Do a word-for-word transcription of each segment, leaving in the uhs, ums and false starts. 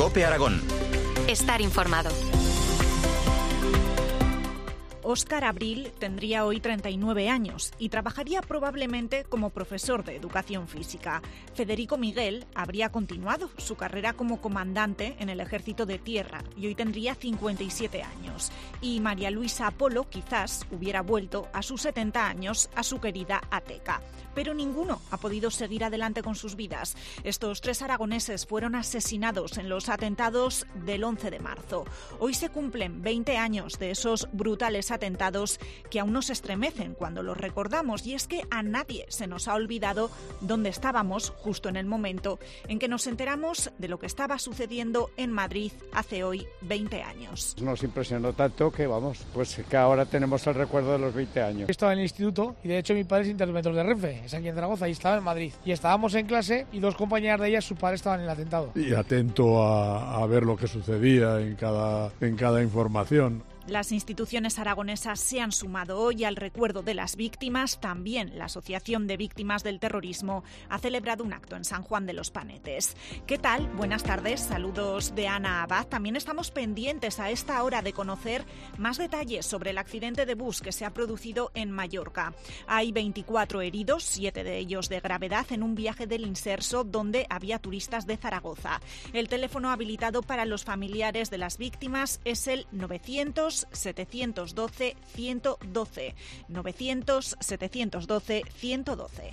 COPE Aragón. Estar informado. Óscar Abril tendría hoy treinta y nueve años y trabajaría probablemente como profesor de educación física. Federico Miguel habría continuado su carrera como comandante en el Ejército de Tierra y hoy tendría cincuenta y siete años. Y María Luisa Apolo quizás hubiera vuelto a sus setenta años a su querida Ateca. Pero ninguno ha podido seguir adelante con sus vidas. Estos tres aragoneses fueron asesinados en los atentados del once de marzo. Hoy se cumplen veinte años de esos brutales atentados que aún nos estremecen cuando los recordamos, y es que a nadie se nos ha olvidado dónde estábamos justo en el momento en que nos enteramos de lo que estaba sucediendo en Madrid hace hoy veinte años. Nos impresionó tanto que vamos, pues que ahora tenemos el recuerdo de los veinte años. Estaba en el instituto y de hecho mi padre es interventor de Renfe, es aquí en Zaragoza, y estaba en Madrid. Y estábamos en clase y dos compañeras de ella, su padre estaba en el atentado. Y atento a, a ver lo que sucedía en cada, en cada información. Las instituciones aragonesas se han sumado hoy al recuerdo de las víctimas. También la Asociación de Víctimas del Terrorismo ha celebrado un acto en San Juan de los Panetes. ¿Qué tal? Buenas tardes, saludos de Ana Abad. También estamos pendientes a esta hora de conocer más detalles sobre el accidente de bus que se ha producido en Mallorca. Hay veinticuatro heridos, siete de ellos de gravedad, en un viaje del Inserso donde había turistas de Zaragoza. El teléfono habilitado para los familiares de las víctimas es el novecientos setecientos doce ciento doce. novecientos setecientos doce ciento doce.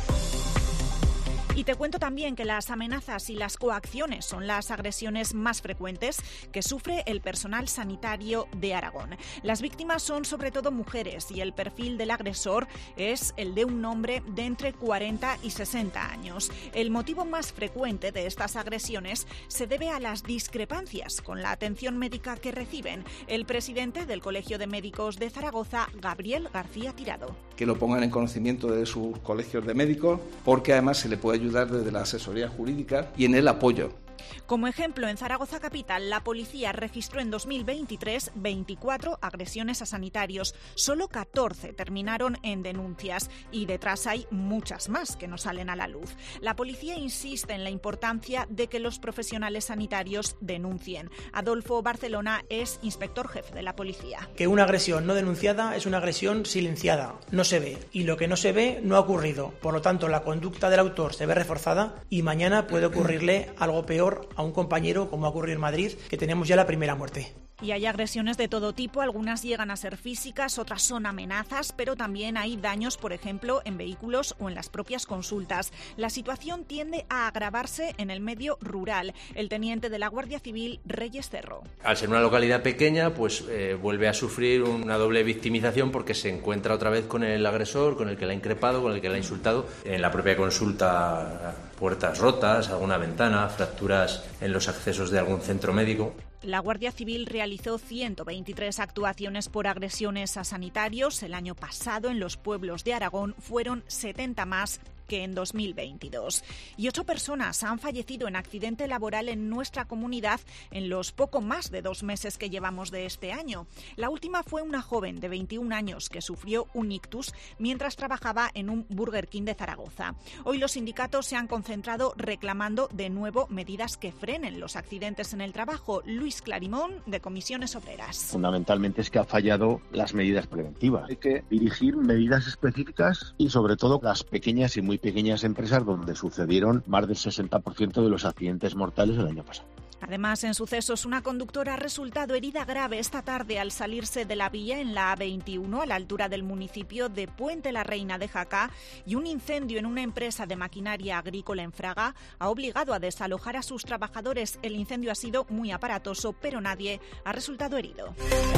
Y te cuento también que las amenazas y las coacciones son las agresiones más frecuentes que sufre el personal sanitario de Aragón. Las víctimas son sobre todo mujeres y el perfil del agresor es el de un hombre de entre cuarenta y sesenta años. El motivo más frecuente de estas agresiones se debe a las discrepancias con la atención médica que reciben. El presidente del Colegio de Médicos de Zaragoza, Gabriel García Tirado. Que lo pongan en conocimiento de sus colegios de médicos, porque además se le puede ayudar desde la asesoría jurídica y en el apoyo. Como ejemplo, en Zaragoza capital, la policía registró en dos mil veintitrés veinticuatro agresiones a sanitarios. Solo catorce terminaron en denuncias y detrás hay muchas más que no salen a la luz. La policía insiste en la importancia de que los profesionales sanitarios denuncien. Adolfo Barcelona es inspector jefe de la policía. Que una agresión no denunciada es una agresión silenciada, no se ve, y lo que no se ve no ha ocurrido. Por lo tanto, la conducta del autor se ve reforzada y mañana puede ocurrirle algo peor a un compañero, como ha ocurrido en Madrid, que tenemos ya la primera muerte. Y hay agresiones de todo tipo, algunas llegan a ser físicas, otras son amenazas, pero también hay daños, por ejemplo, en vehículos o en las propias consultas. La situación tiende a agravarse en el medio rural. El teniente de la Guardia Civil, Reyes Cerro. Al ser una localidad pequeña, pues eh, vuelve a sufrir una doble victimización porque se encuentra otra vez con el agresor, con el que la ha increpado, con el que la ha insultado. En la propia consulta, puertas rotas, alguna ventana, fracturas en los accesos de algún centro médico. La Guardia Civil realizó ciento veintitrés actuaciones por agresiones a sanitarios. El año pasado en los pueblos de Aragón fueron setenta más que en dos mil veintidós. Y ocho personas han fallecido en accidente laboral en nuestra comunidad en los poco más de dos meses que llevamos de este año. La última fue una joven de veintiún años que sufrió un ictus mientras trabajaba en un Burger King de Zaragoza. Hoy los sindicatos se han concentrado reclamando de nuevo medidas que frenen los accidentes en el trabajo. Luis Clarimón, de Comisiones Obreras. Fundamentalmente es que ha fallado las medidas preventivas. Hay que dirigir medidas específicas y sobre todo las pequeñas y muy pequeñas empresas donde sucedieron más del sesenta por ciento de los accidentes mortales el año pasado. Además, en sucesos, una conductora ha resultado herida grave esta tarde al salirse de la vía en la A veintiuno a la altura del municipio de Puente la Reina de Jaca, y un incendio en una empresa de maquinaria agrícola en Fraga ha obligado a desalojar a sus trabajadores. El incendio ha sido muy aparatoso, pero nadie ha resultado herido.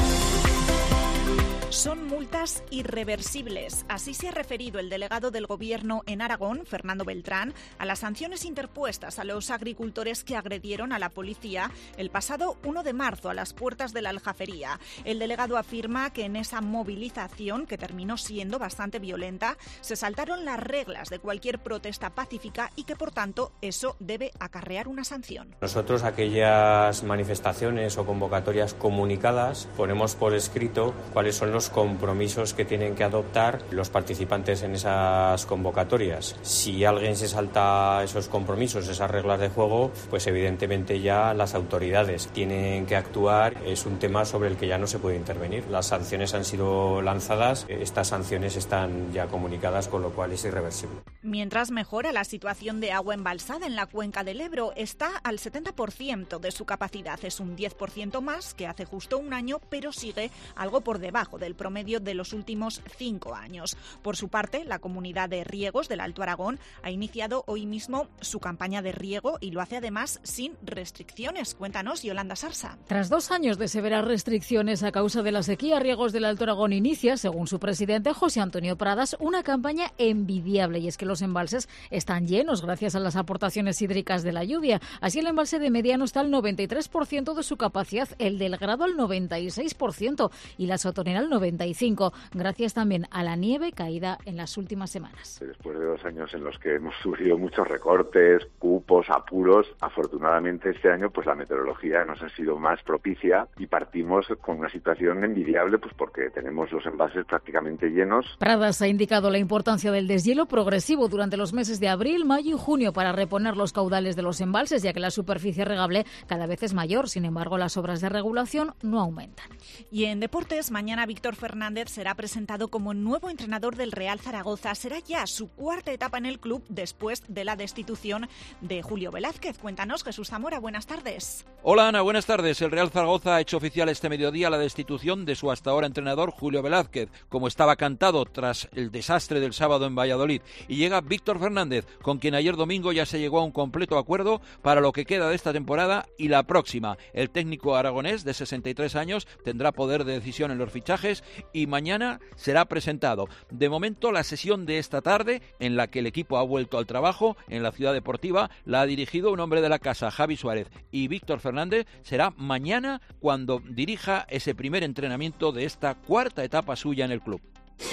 Son multas irreversibles. Así se ha referido el delegado del Gobierno en Aragón, Fernando Beltrán, a las sanciones interpuestas a los agricultores que agredieron a la policía el pasado uno de marzo a las puertas de la Aljafería. El delegado afirma que en esa movilización, que terminó siendo bastante violenta, se saltaron las reglas de cualquier protesta pacífica y que, por tanto, eso debe acarrear una sanción. Nosotros, aquellas manifestaciones o convocatorias comunicadas, ponemos por escrito cuál cuáles son los compromisos que tienen que adoptar los participantes en esas convocatorias. Si alguien se salta esos compromisos, esas reglas de juego, pues evidentemente ya las autoridades tienen que actuar. Es un tema sobre el que ya no se puede intervenir. Las sanciones han sido lanzadas, estas sanciones están ya comunicadas, con lo cual es irreversible. Mientras mejora la situación de agua embalsada en la cuenca del Ebro, está al setenta por ciento de su capacidad. Es un diez por ciento más que hace justo un año, pero sigue algo por debajo del promedio de los últimos cinco años. Por su parte, la Comunidad de Riegos del Alto Aragón ha iniciado hoy mismo su campaña de riego y lo hace además sin restricciones. Cuéntanos, Yolanda Sarsa. Tras dos años de severas restricciones a causa de la sequía, Riegos del Alto Aragón inicia, según su presidente José Antonio Pradas, una campaña envidiable, y es que los embalses están llenos gracias a las aportaciones hídricas de la lluvia. Así, el embalse de Mediano está al noventa y tres por ciento de su capacidad, el del Grado al noventa y seis por ciento y la Sotonera al noventa y cinco por ciento, gracias también a la nieve caída en las últimas semanas. Después de dos años en los que hemos sufrido muchos recortes, cupos, apuros, afortunadamente este año pues la meteorología nos ha sido más propicia y partimos con una situación envidiable, pues porque tenemos los embalses prácticamente llenos. Pradas ha indicado la importancia del deshielo progresivo durante los meses de abril, mayo y junio para reponer los caudales de los embalses, ya que la superficie regable cada vez es mayor. Sin embargo, las obras de regulación no aumentan. Y en deportes, mañana Víctor Fernández será presentado como nuevo entrenador del Real Zaragoza. Será ya su cuarta etapa en el club después de la destitución de Julio Velázquez. Cuéntanos, Jesús Zamora, buenas tardes. Hola Ana, buenas tardes. El Real Zaragoza ha hecho oficial este mediodía la destitución de su hasta ahora entrenador Julio Velázquez, como estaba cantado tras el desastre del sábado en Valladolid. Y llega Víctor Fernández, con quien ayer domingo ya se llegó a un completo acuerdo para lo que queda de esta temporada y la próxima. El técnico aragonés de sesenta y tres años tendrá poder de decisión en los fichajes y mañana será presentado. De momento, la sesión de esta tarde, en la que el equipo ha vuelto al trabajo en la Ciudad Deportiva, la ha dirigido un hombre de la casa, Javi Suárez, y Víctor Fernández será mañana cuando dirija ese primer entrenamiento de esta cuarta etapa suya en el club.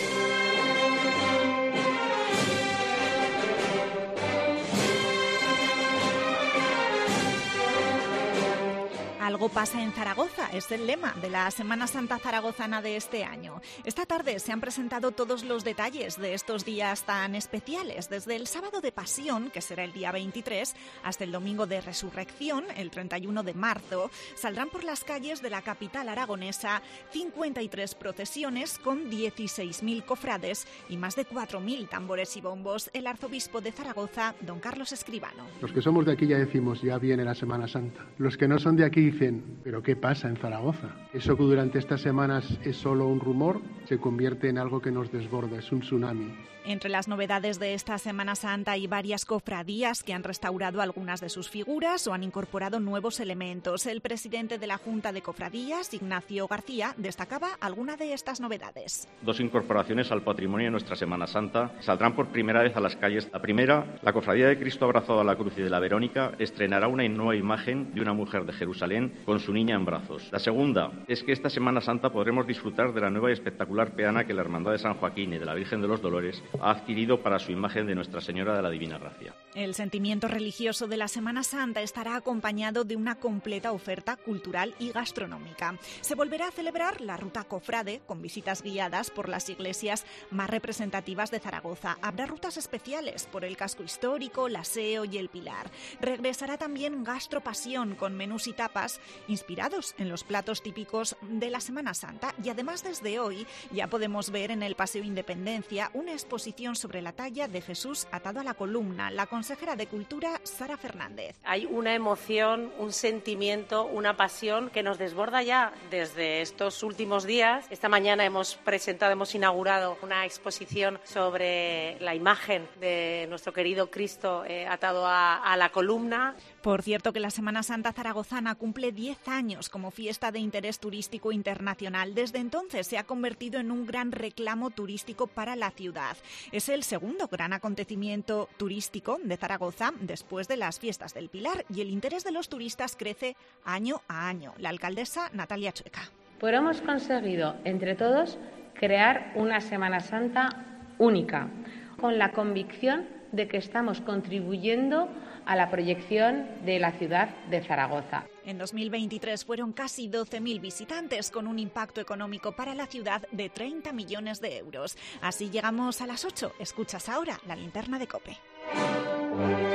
Algo pasa en Zaragoza, es el lema de la Semana Santa zaragozana de este año. Esta tarde se han presentado todos los detalles de estos días tan especiales, desde el sábado de Pasión, que será el día veintitrés, hasta el domingo de Resurrección, el treinta y uno de marzo. Saldrán por las calles de la capital aragonesa cincuenta y tres procesiones con dieciséis mil cofrades y más de cuatro mil tambores y bombos. El arzobispo de Zaragoza, don Carlos Escribano. Los que somos de aquí ya decimos, ya viene la Semana Santa. Los que no son de aquí dicen, ¿pero qué pasa en Zaragoza? Eso que durante estas semanas es solo un rumor, se convierte en algo que nos desborda, es un tsunami. Entre las novedades de esta Semana Santa hay varias cofradías que han restaurado algunas de sus figuras o han incorporado nuevos elementos. El presidente de la Junta de Cofradías, Ignacio García, destacaba alguna de estas novedades. Dos incorporaciones al patrimonio de nuestra Semana Santa saldrán por primera vez a las calles. La primera, la Cofradía de Cristo abrazado a la cruz y de la Verónica, estrenará una nueva imagen de una mujer de Jerusalén con su niña en brazos. La segunda es que esta Semana Santa podremos disfrutar de la nueva y espectacular peana que la Hermandad de San Joaquín y de la Virgen de los Dolores ha adquirido para su imagen de Nuestra Señora de la Divina Gracia. El sentimiento religioso de la Semana Santa estará acompañado de una completa oferta cultural y gastronómica. Se volverá a celebrar la Ruta Cofrade con visitas guiadas por las iglesias más representativas de Zaragoza. Habrá rutas especiales por el casco histórico, la Seo y el Pilar. Regresará también Gastropasión con menús y tapas inspirados en los platos típicos de la Semana Santa. Y además, desde hoy ya podemos ver en el Paseo Independencia una exposición sobre la talla de Jesús atado a la columna. La consejera de Cultura, Sara Fernández. Hay una emoción, un sentimiento, una pasión que nos desborda ya desde estos últimos días. Esta mañana hemos presentado, hemos inaugurado una exposición sobre la imagen de nuestro querido Cristo eh, atado a, a la columna. Por cierto, que la Semana Santa zaragozana cumple diez años como fiesta de interés turístico internacional. Desde entonces se ha convertido en un gran reclamo turístico para la ciudad. Es el segundo gran acontecimiento turístico de Zaragoza después de las fiestas del Pilar y el interés de los turistas crece año a año. La alcaldesa Natalia Chueca. Pero hemos conseguido entre todos crear una Semana Santa única, con la convicción de que estamos contribuyendo a la proyección de la ciudad de Zaragoza. En dos mil veintitrés fueron casi doce mil visitantes, con un impacto económico para la ciudad de treinta millones de euros. Así llegamos a las ocho. Escuchas ahora la linterna de COPE.